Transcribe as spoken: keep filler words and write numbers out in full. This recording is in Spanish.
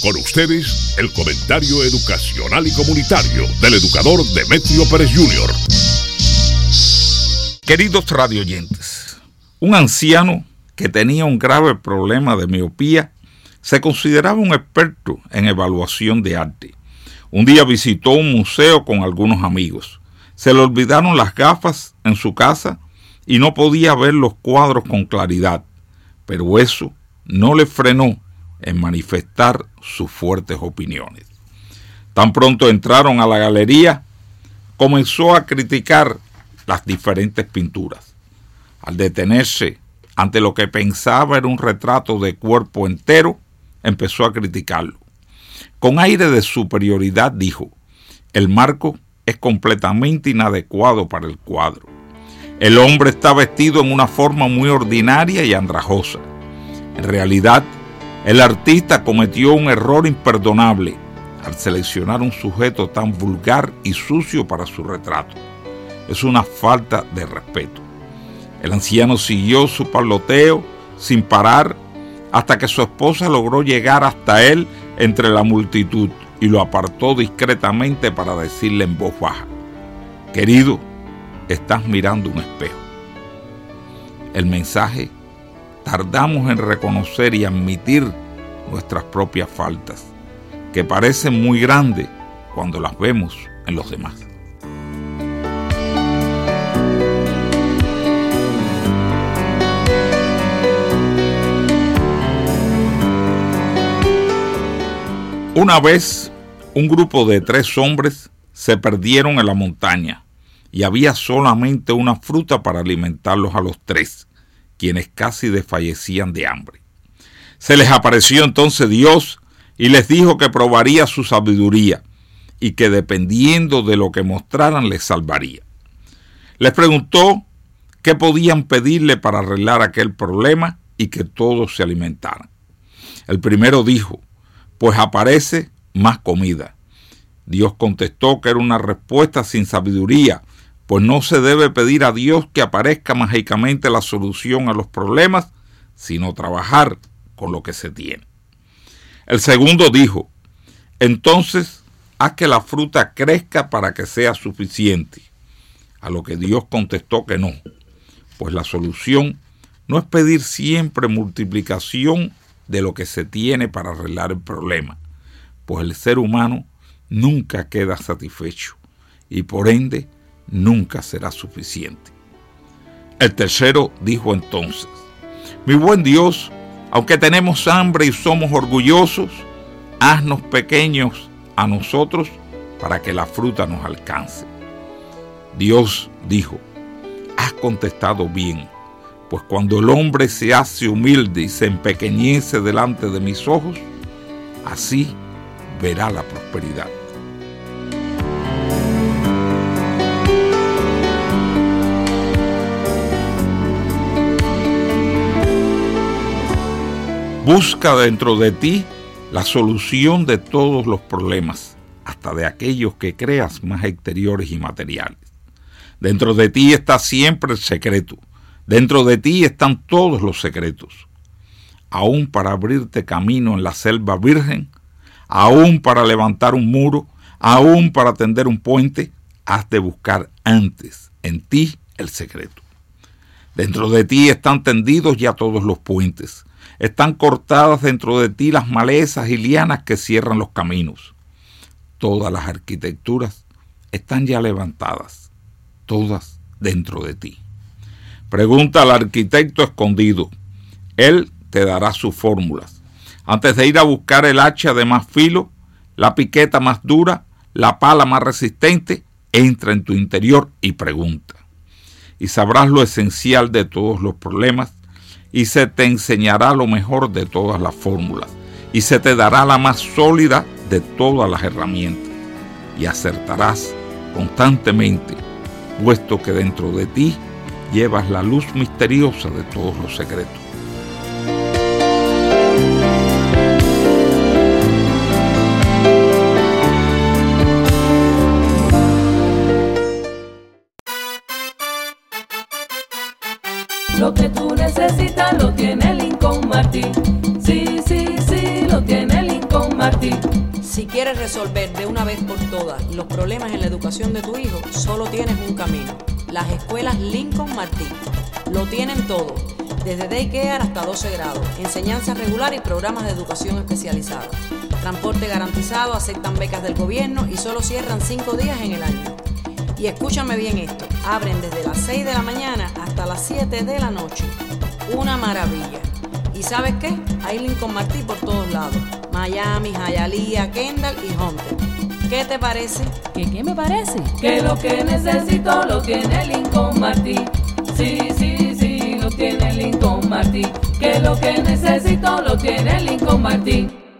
Con ustedes, el comentario educacional y comunitario del educador Demetrio Pérez junior Queridos radioyentes, un anciano que tenía un grave problema de miopía se consideraba un experto en evaluación de arte. Un día visitó un museo con algunos amigos. Se le olvidaron las gafas en su casa y no podía ver los cuadros con claridad, pero eso no le frenó en manifestar sus fuertes opiniones. Tan pronto entraron a la galería, comenzó a criticar las diferentes pinturas. Al detenerse ante lo que pensaba era un retrato de cuerpo entero, empezó a criticarlo. Con aire de superioridad dijo: el marco es completamente inadecuado para el cuadro. El hombre está vestido en una forma muy ordinaria y andrajosa. En realidad, el artista cometió un error imperdonable al seleccionar un sujeto tan vulgar y sucio para su retrato. Es una falta de respeto. El anciano siguió su parloteo sin parar hasta que su esposa logró llegar hasta él entre la multitud y lo apartó discretamente para decirle en voz baja: querido, estás mirando un espejo. El mensaje: tardamos en reconocer y admitir nuestras propias faltas, que parecen muy grandes cuando las vemos en los demás. Una vez, un grupo de tres hombres se perdieron en la montaña y había solamente una fruta para alimentarlos a los tres, quienes casi desfallecían de hambre. Se les apareció entonces Dios y les dijo que probaría su sabiduría y que dependiendo de lo que mostraran les salvaría. Les preguntó qué podían pedirle para arreglar aquel problema y que todos se alimentaran. El primero dijo: pues aparece más comida. Dios contestó que era una respuesta sin sabiduría, pues no se debe pedir a Dios que aparezca mágicamente la solución a los problemas, sino trabajar con lo que se tiene. El segundo dijo: entonces haz que la fruta crezca para que sea suficiente. A lo que Dios contestó que no, pues la solución no es pedir siempre multiplicación de lo que se tiene para arreglar el problema, pues el ser humano nunca queda satisfecho y por ende nunca será suficiente. El tercero dijo entonces: mi buen Dios, aunque tenemos hambre y somos orgullosos, haznos pequeños a nosotros para que la fruta nos alcance. Dios dijo: has contestado bien, pues cuando el hombre se hace humilde y se empequeñece delante de mis ojos, así verá la prosperidad. Busca dentro de ti la solución de todos los problemas, hasta de aquellos que creas más exteriores y materiales. Dentro de ti está siempre el secreto. Dentro de ti están todos los secretos. Aún para abrirte camino en la selva virgen, aún para levantar un muro, aún para tender un puente, has de buscar antes en ti el secreto. Dentro de ti están tendidos ya todos los puentes. Están cortadas dentro de ti las malezas y lianas que cierran los caminos. Todas las arquitecturas están ya levantadas, todas dentro de ti. Pregunta al arquitecto escondido. Él te dará sus fórmulas. Antes de ir a buscar el hacha de más filo, la piqueta más dura, la pala más resistente, entra en tu interior y pregunta. Y sabrás lo esencial de todos los problemas y se te enseñará lo mejor de todas las fórmulas y se te dará la más sólida de todas las herramientas y acertarás constantemente, puesto que dentro de ti llevas la luz misteriosa de todos los secretos. Lo que tú necesitas lo tiene Lincoln Martin. Sí, sí, sí, lo tiene Lincoln Martin. Martí. Si quieres resolver de una vez por todas los problemas en la educación de tu hijo, solo tienes un camino: las escuelas Lincoln Martí. Lo tienen todo, desde daycare hasta doce grados, enseñanza regular y programas de educación especializada. Transporte garantizado, aceptan becas del gobierno y solo cierran cinco días en el año. Y escúchame bien esto, abren desde las seis de la mañana hasta las siete de la noche. Una maravilla. ¿Y sabes qué? Hay Lincoln Martí por todos lados: Miami, Hialeah, Kendall y Hunter. ¿Qué te parece? ¿Qué, qué me parece? Que lo que necesito lo tiene Lincoln Martí. Sí, sí, sí, lo tiene Lincoln Martí. Que lo que necesito lo tiene Lincoln Martí.